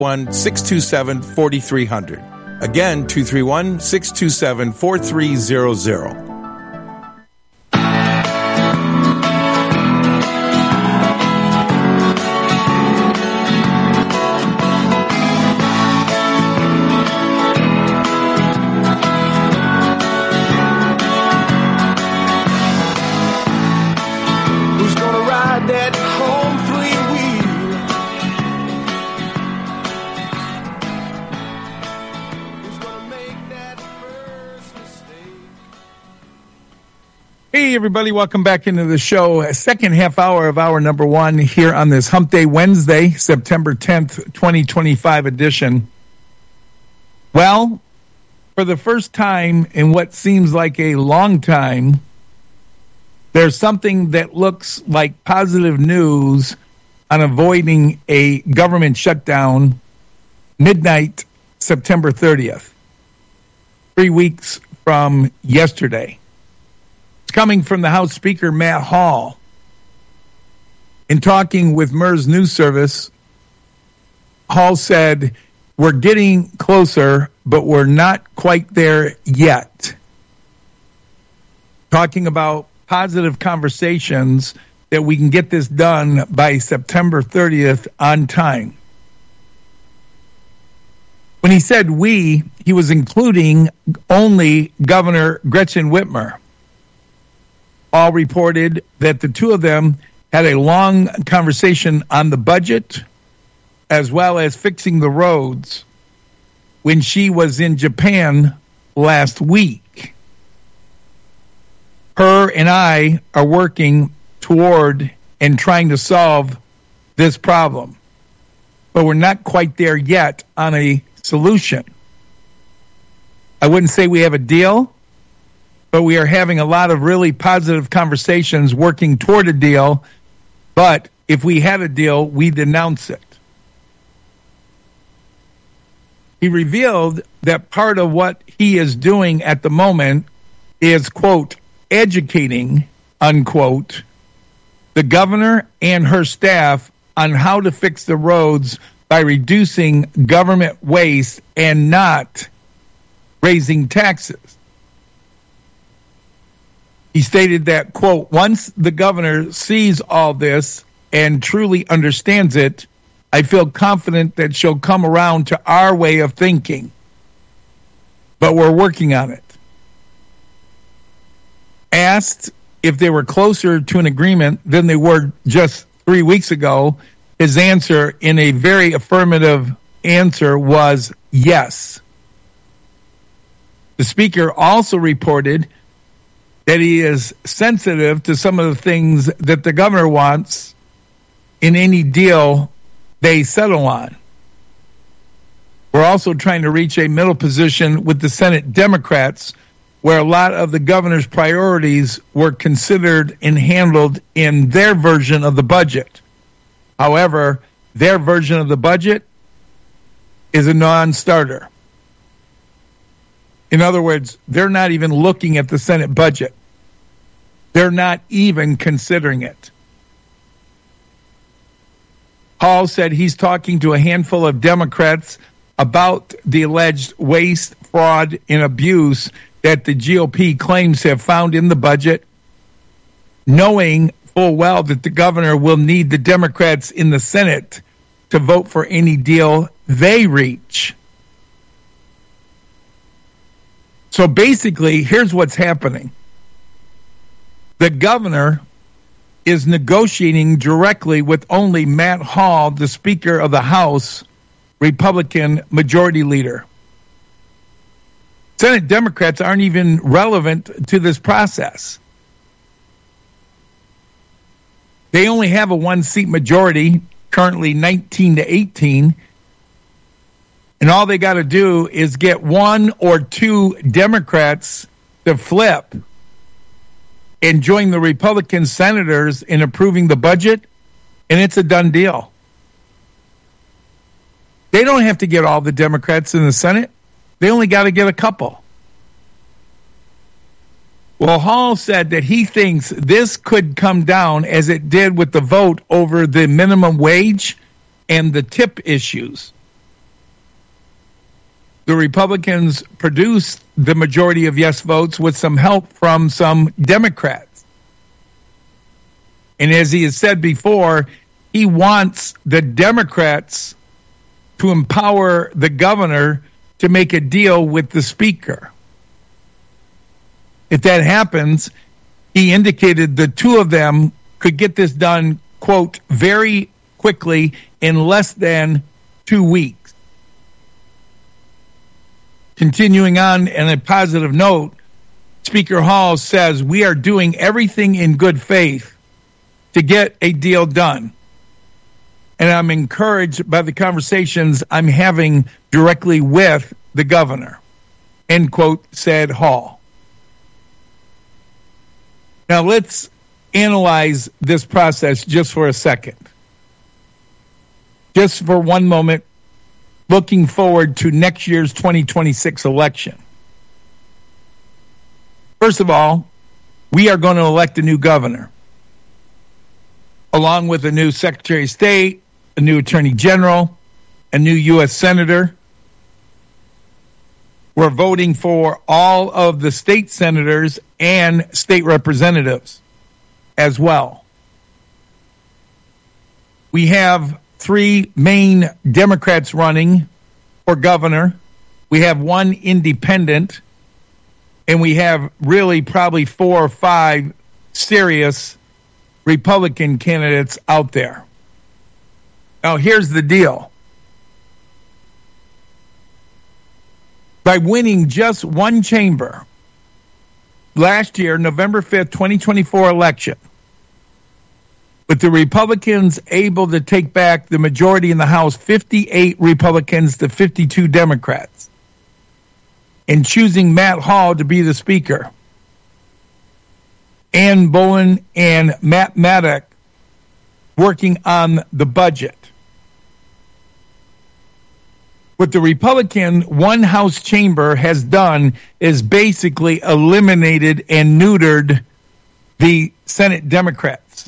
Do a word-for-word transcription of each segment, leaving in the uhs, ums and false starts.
one six two seven four three zero zero. Again, two three one six two seven four three zero zero. Hey, everybody. Welcome back into the show. Second half hour of hour number one here on this Hump Day Wednesday, September tenth, twenty twenty-five edition. Well, for the first time in what seems like a long time, there's something that looks like positive news on avoiding a government shutdown midnight, September thirtieth, three weeks from yesterday. Coming from the House Speaker, Matt Hall. In talking with M E R S News Service, Hall said, we're getting closer, but we're not quite there yet. Talking about positive conversations that we can get this done by September thirtieth on time. When he said we, he was including only Governor Gretchen Whitmer. All reported that the two of them had a long conversation on the budget as well as fixing the roads when she was in Japan last week. Her and I are working toward and trying to solve this problem, but we're not quite there yet on a solution. I wouldn't say we have a deal, but we are having a lot of really positive conversations working toward a deal. But if we had a deal, we'd announce it. He revealed that part of what he is doing at the moment is, quote, educating, unquote, the governor and her staff on how to fix the roads by reducing government waste and not raising taxes. He stated that, quote, once the governor sees all this and truly understands it, I feel confident that she'll come around to our way of thinking. But we're working on it. Asked if they were closer to an agreement than they were just three weeks ago, his answer in a very affirmative answer was yes. The speaker also reported that he is sensitive to some of the things that the governor wants in any deal they settle on. We're also trying to reach a middle position with the Senate Democrats, where a lot of the governor's priorities were considered and handled in their version of the budget. However, their version of the budget is a non-starter. In other words, they're not even looking at the Senate budget. They're not even considering it. Hall said he's talking to a handful of Democrats about the alleged waste, fraud, and abuse that the G O P claims have found in the budget, knowing full well that the governor will need the Democrats in the Senate to vote for any deal they reach. So basically, here's what's happening. The governor is negotiating directly with only Matt Hall, the Speaker of the House, Republican Majority Leader. Senate Democrats aren't even relevant to this process. They only have a one-seat majority, currently nineteen to eighteen, and all they got to do is get one or two Democrats to flip and join the Republican senators in approving the budget, and it's a done deal. They don't have to get all the Democrats in the Senate. They only got to get a couple. Well, Hall said that he thinks this could come down as it did with the vote over the minimum wage and the tip issues. the Republicans produced the majority of yes votes with some help from some Democrats. And as he has said before, he wants the Democrats to empower the governor to make a deal with the speaker. If that happens, he indicated the two of them could get this done, quote, very quickly in less than two weeks. Continuing on in a positive note, Speaker Hall says, we are doing everything in good faith to get a deal done. And I'm encouraged by the conversations I'm having directly with the governor, end quote, said Hall. Now let's analyze this process just for a second. Just for one moment, looking forward to next year's twenty twenty-six election. First of all, we are going to elect a new governor, along with a new Secretary of State, a new Attorney General, a new U S Senator. We're voting for all of the state senators and state representatives as well. We have three main Democrats running for governor. We have one independent, and we have really probably four or five serious Republican candidates out there. Now, here's the deal. By winning just one chamber, last year, November fifth, twenty twenty-four election, with the Republicans able to take back the majority in the House, fifty-eight Republicans to fifty-two Democrats, and choosing Matt Hall to be the Speaker, Ann Bowen and Matt Maddock working on the budget. What the Republican one House chamber has done is basically eliminated and neutered the Senate Democrats.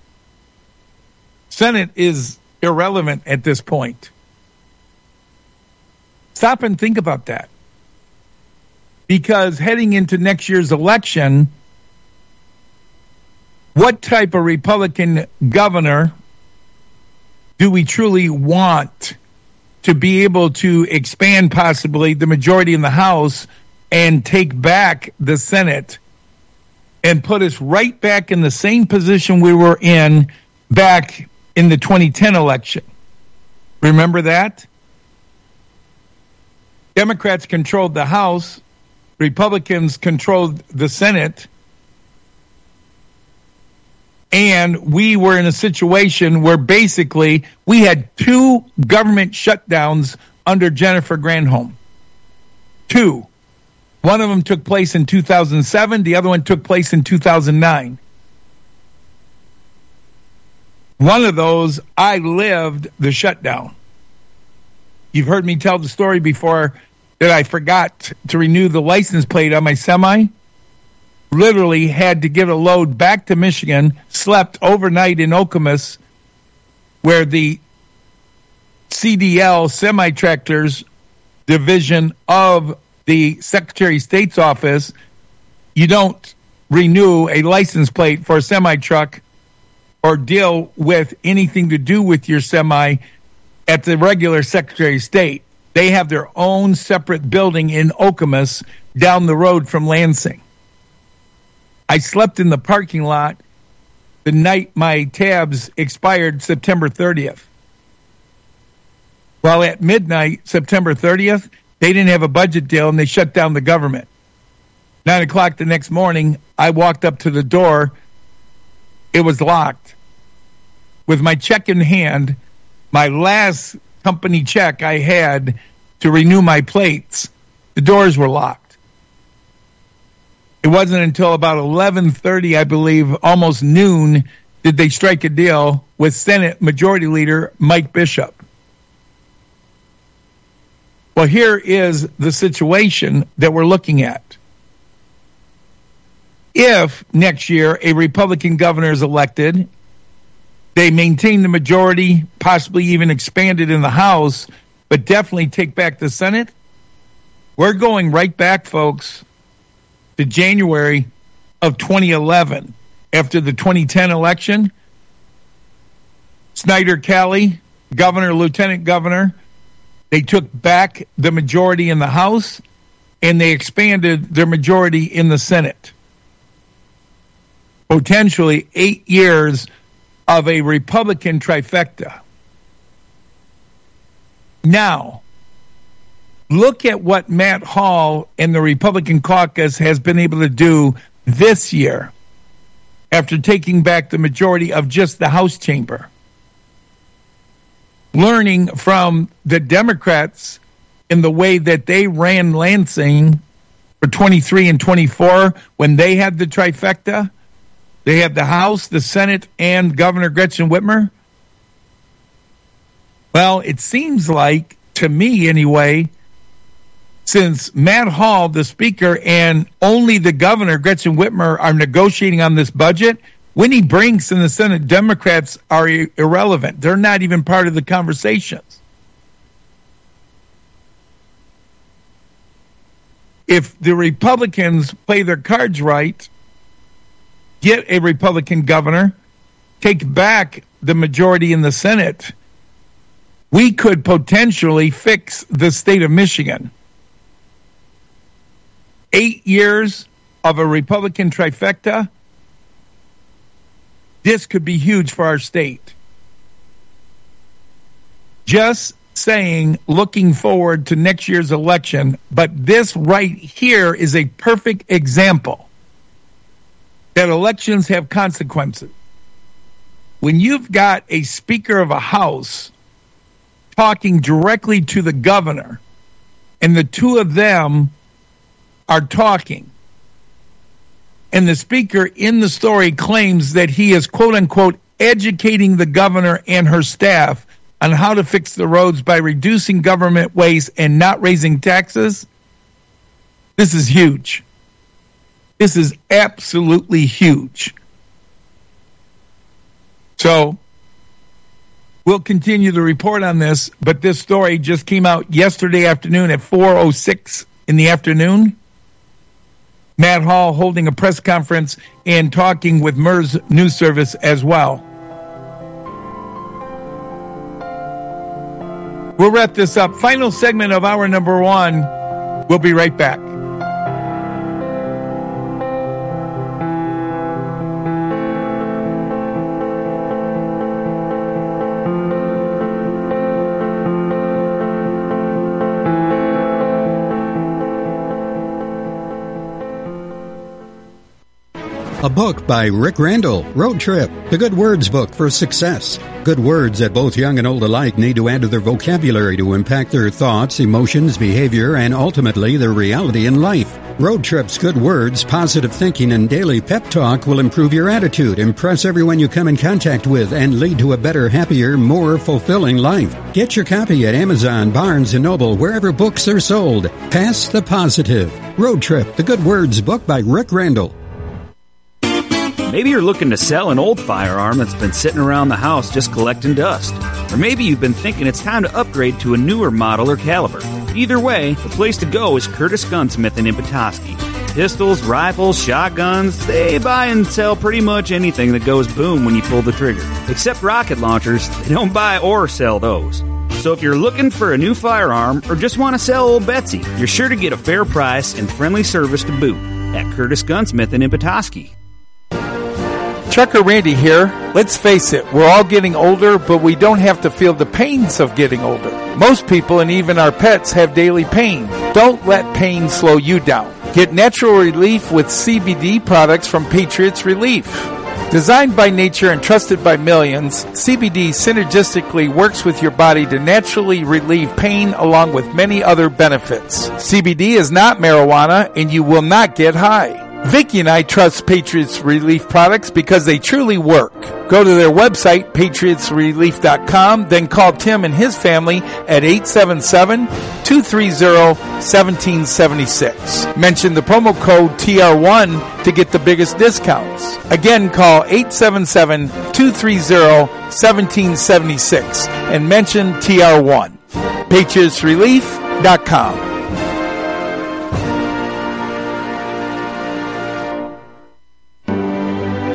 Senate is irrelevant at this point. Stop and think about that. Because heading into next year's election, what type of Republican governor do we truly want to be able to expand possibly the majority in the House and take back the Senate and put us right back in the same position we were in back in the twenty ten election? Remember that? Democrats controlled the House, Republicans controlled the Senate, and we were in a situation where basically we had two government shutdowns under Jennifer Granholm. Two. One of them took place in two thousand seven. The other one took place in two thousand nine. One of those, I lived the shutdown. You've heard me tell the story before that I forgot to renew the license plate on my semi. Literally had to get a load back to Michigan, slept overnight in Okemos, where the C D L semi-tractors division of the Secretary of State's office, you don't renew a license plate for a semi-truck or deal with anything to do with your semi at the regular Secretary of State. They have their own separate building in Okemos down the road from Lansing. I slept in the parking lot the night my tabs expired September thirtieth. Well, at midnight, September thirtieth, they didn't have a budget deal and they shut down the government. Nine o'clock the next morning, I walked up to the door. It was locked. With my check in hand, my last company check I had to renew my plates, the doors were locked. It wasn't until about eleven thirty, I believe, almost noon, did they strike a deal with Senate Majority Leader Mike Bishop. Well, here is the situation that we're looking at. If next year a Republican governor is elected, they maintain the majority, possibly even expand it in the House, but definitely take back the Senate, We're going right back, folks, to January of twenty eleven. After the twenty ten election, Snyder Kelly, governor, lieutenant governor, they took back the majority in the House, and they expanded their majority in the Senate. Potentially eight years of a Republican trifecta. Now, look at what Matt Hall and the Republican caucus has been able to do this year after taking back the majority of just the House chamber. Learning from the Democrats in the way that they ran Lansing for twenty-three and twenty-four when they had the trifecta. They had the House, the Senate, and Governor Gretchen Whitmer. Well, it seems like, to me anyway, since Matt Hall, the Speaker, and only the Governor, Gretchen Whitmer, are negotiating on this budget, Winnie Brinks and the Senate Democrats are irrelevant. They're not even part of the conversations. If the Republicans play their cards right, get a Republican governor, take back the majority in the Senate, we could potentially fix the state of Michigan. Eight years of a Republican trifecta, this could be huge for our state. Just saying, looking forward to next year's election, but this right here is a perfect example that elections have consequences. When you've got a Speaker of a House talking directly to the governor, and the two of them are talking, and the Speaker in the story claims that he is, quote unquote, educating the governor and her staff on how to fix the roads by reducing government waste and not raising taxes, this is huge. This is absolutely huge. So we'll continue the report on this, but this story just came out yesterday afternoon at four oh six in the afternoon. Matt Hall holding a press conference and talking with M E R S News Service as well. We'll wrap this up. Final segment of hour number one. We'll be right back. A book by Rick Randall, Road Trip, the Good Words book for success. Good words that both young and old alike need to add to their vocabulary to impact their thoughts, emotions, behavior, and ultimately their reality in life. Road Trip's Good Words, positive thinking, and daily pep talk will improve your attitude, impress everyone you come in contact with, and lead to a better, happier, more fulfilling life. Get your copy at Amazon, Barnes and Noble, wherever books are sold. Pass the positive. Road Trip, the Good Words book by Rick Randall. Maybe you're looking to sell an old firearm that's been sitting around the house just collecting dust. Or maybe you've been thinking it's time to upgrade to a newer model or caliber. Either way, the place to go is Curtis Gunsmith in Petoskey. Pistols, rifles, shotguns, they buy and sell pretty much anything that goes boom when you pull the trigger. Except rocket launchers, they don't buy or sell those. So if you're looking for a new firearm or just want to sell old Betsy, you're sure to get a fair price and friendly service to boot at Curtis Gunsmith in Petoskey. Trucker Randy here. Let's face it, we're all getting older, but we don't have to feel the pains of getting older. Most people and even our pets have daily pain. Don't let pain slow you down. Get natural relief with C B D products from Patriots Relief. Designed by nature and trusted by millions, C B D synergistically works with your body to naturally relieve pain along with many other benefits. C B D is not marijuana and you will not get high. Vicky and I trust Patriots Relief products because they truly work. Go to their website, patriots relief dot com, then call Tim and his family at eight seven seven, two three zero, one seven seven six. Mention the promo code T R one to get the biggest discounts. Again, call eight seven seven, two three zero, one seven seven six and mention T R one. patriots relief dot com.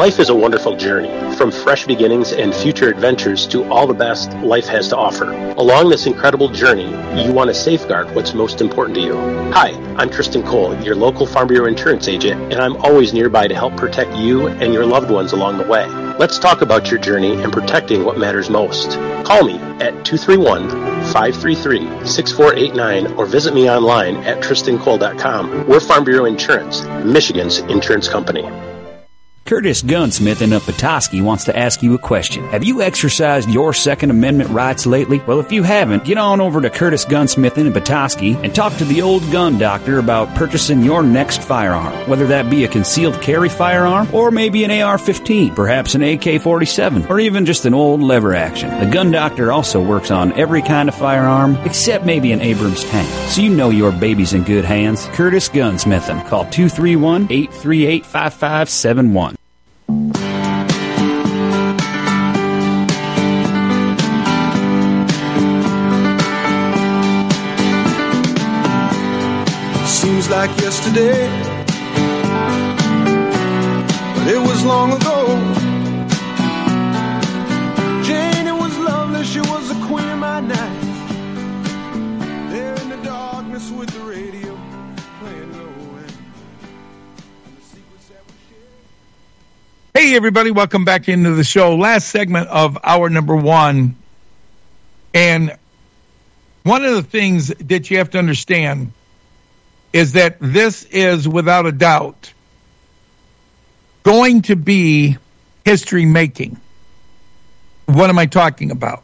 Life is a wonderful journey, from fresh beginnings and future adventures to all the best life has to offer. Along this incredible journey, you want to safeguard what's most important to you. Hi, I'm Tristan Cole, your local Farm Bureau insurance agent, and I'm always nearby to help protect you and your loved ones along the way. Let's talk about your journey and protecting what matters most. Call me at two three one, five three three, six four eight nine or visit me online at tristan cole dot com. We're Farm Bureau Insurance, Michigan's insurance company. Curtis Gunsmith in Petoskey wants to ask you a question. Have you exercised your Second Amendment rights lately? Well, if you haven't, get on over to Curtis Gunsmith in Petoskey and talk to the old gun doctor about purchasing your next firearm. Whether that be a concealed carry firearm or maybe an A R fifteen, perhaps an A K forty-seven, or even just an old lever action. The gun doctor also works on every kind of firearm except maybe an Abrams tank. So you know your baby's in good hands. Curtis Gunsmith. Call two three one, eight three eight, five five seven one. Seems like yesterday, but it was long ago. Jane, it was lovely, she was the queen of my night. There in the darkness with the radio playing low. Hey, everybody, welcome back into the show. Last segment of hour number one. And one of the things that you have to understand is that this is, without a doubt, going to be history making. What am I talking about?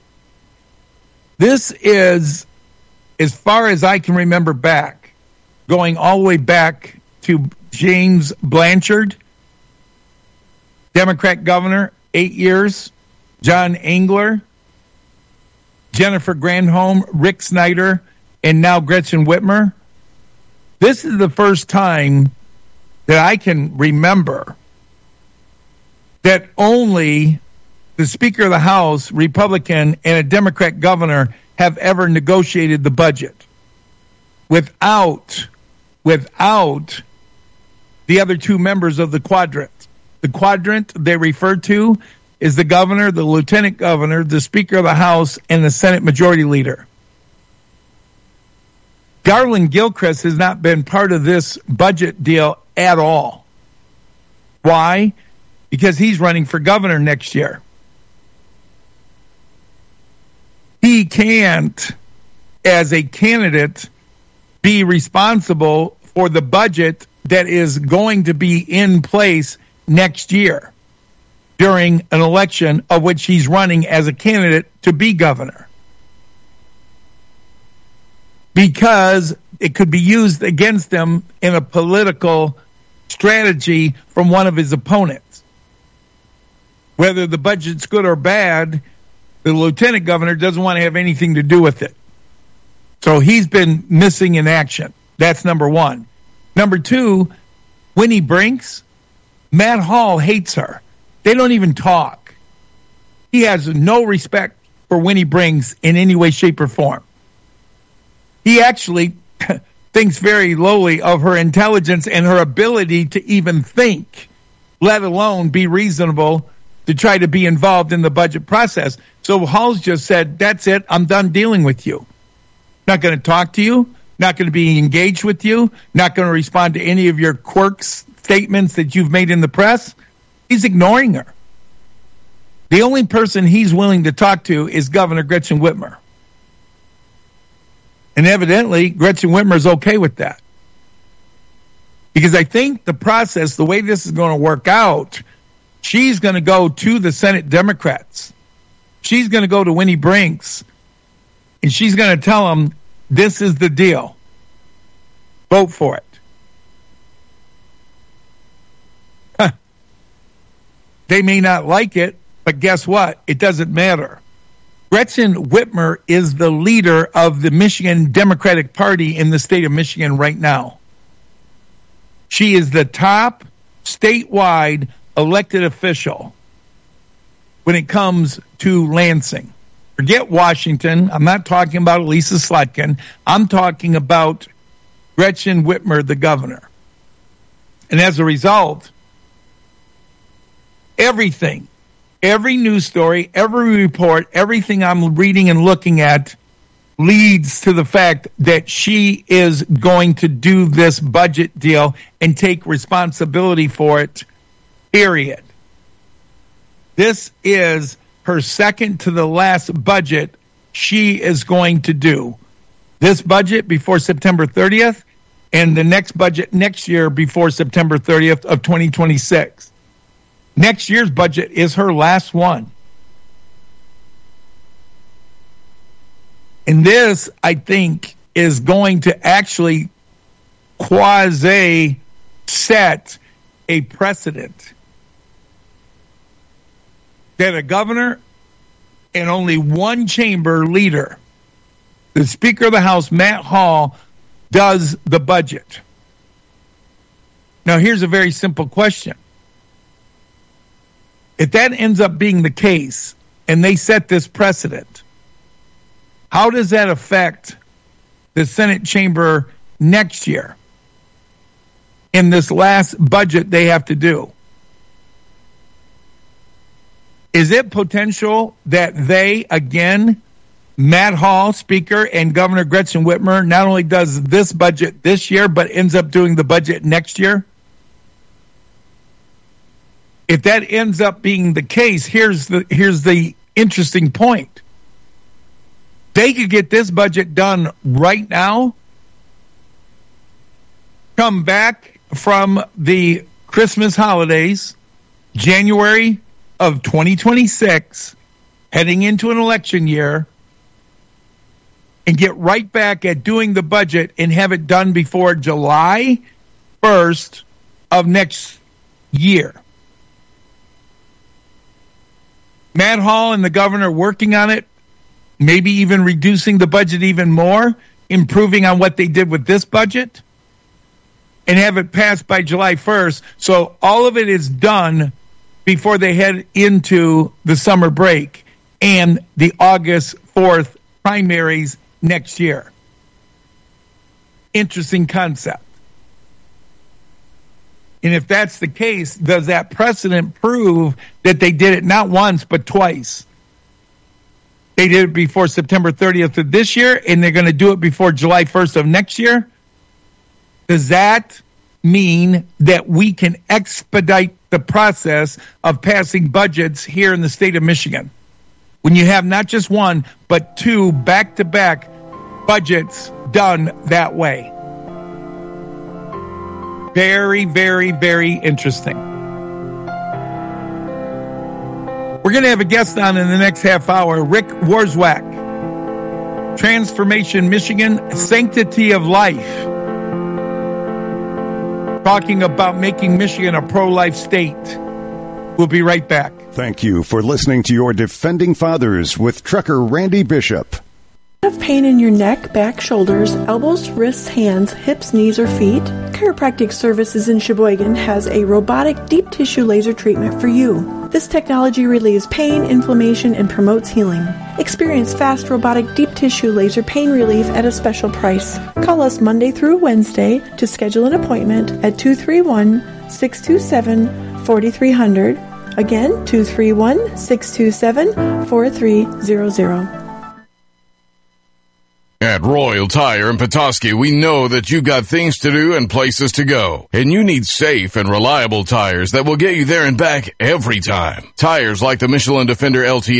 This is, as far as I can remember back, going all the way back to James Blanchard, Democrat governor, eight years, John Engler, Jennifer Granholm, Rick Snyder, and now Gretchen Whitmer. This is the first time that I can remember that only the Speaker of the House, Republican, and a Democrat governor have ever negotiated the budget without, without the other two members of the quadrant. The quadrant they refer to is the governor, the lieutenant governor, the Speaker of the House, and the Senate Majority Leader. Garland Gilchrist has not been part of this budget deal at all. Why? Because he's running for governor next year. He can't, as a candidate, be responsible for the budget that is going to be in place next year during an election of which he's running as a candidate to be governor, because it could be used against him in a political strategy from one of his opponents. Whether the budget's good or bad, the lieutenant governor doesn't want to have anything to do with it. So he's been missing in action. That's number one. Number two, Winnie Brinks, Matt Hall hates her. They don't even talk. He has no respect for Winnie Brinks in any way, shape, or form. He actually thinks very lowly of her intelligence and her ability to even think, let alone be reasonable to try to be involved in the budget process. So Hall's just said, that's it, I'm done dealing with you. Not going to talk to you, not going to be engaged with you, not going to respond to any of your quirks, statements that you've made in the press. He's ignoring her. The only person he's willing to talk to is Governor Gretchen Whitmer. And evidently, Gretchen Whitmer is okay with that. Because I think the process, the way this is going to work out, she's going to go to the Senate Democrats. She's going to go to Winnie Brinks, and she's going to tell them, this is the deal. Vote for it. Huh. They may not like it, but guess what? It doesn't matter. Gretchen Whitmer is the leader of the Michigan Democratic Party in the state of Michigan right now. She is the top statewide elected official when it comes to Lansing. Forget Washington. I'm not talking about Lisa Slotkin. I'm talking about Gretchen Whitmer, the governor. And as a result, everything, every news story, every report, everything I'm reading and looking at leads to the fact that she is going to do this budget deal and take responsibility for it, period. This is her second to the last budget she is going to do. This budget before September thirtieth and the next budget next year before September thirtieth of twenty twenty-six. Next year's budget is her last one. And this, I think, is going to actually quasi set a precedent that a governor and only one chamber leader, the Speaker of the House, Matt Hall, does the budget. Now, here's a very simple question. If that ends up being the case and they set this precedent, how does that affect the Senate chamber next year in this last budget they have to do? Is it potential that they, again, Matt Hall, Speaker, and Governor Gretchen Whitmer, not only does this budget this year, but ends up doing the budget next year? If that ends up being the case, here's the here's the interesting point. They could get this budget done right now, come back from the Christmas holidays, January of twenty twenty-six, heading into an election year, and get right back at doing the budget and have it done before July first of next year. Matt Hall and the governor working on it, maybe even reducing the budget even more, improving on what they did with this budget, and have it passed by July first. So all of it is done before they head into the summer break and the August fourth primaries next year. Interesting concept. And if that's the case, does that precedent prove that they did it not once but twice? They did it before September thirtieth of this year, and they're going to do it before July first of next year. Does that mean that we can expedite the process of passing budgets here in the state of Michigan? When you have not just one, but two back-to-back budgets done that way. Very, very, very interesting. We're going to have a guest on in the next half hour, Rick Warswack, Transformation Michigan, Sanctity of Life, talking about making Michigan a pro-life state. We'll be right back. Thank you for listening to your Defending Fathers with Trucker Randy Bishop. Have pain in your neck, back, shoulders, elbows, wrists, hands, hips, knees, or feet? Chiropractic Services in Sheboygan has a robotic deep tissue laser treatment for you. This technology relieves pain, inflammation, and promotes healing. Experience fast robotic deep tissue laser pain relief at a special price. Call us Monday through Wednesday to schedule an appointment at two three one, six two seven, four three zero zero. Again, two three one, six two seven, four three zero zero. At Royal Tire in Petoskey, we know that you've got things to do and places to go, and you need safe and reliable tires that will get you there and back every time. Tires like the Michelin Defender L T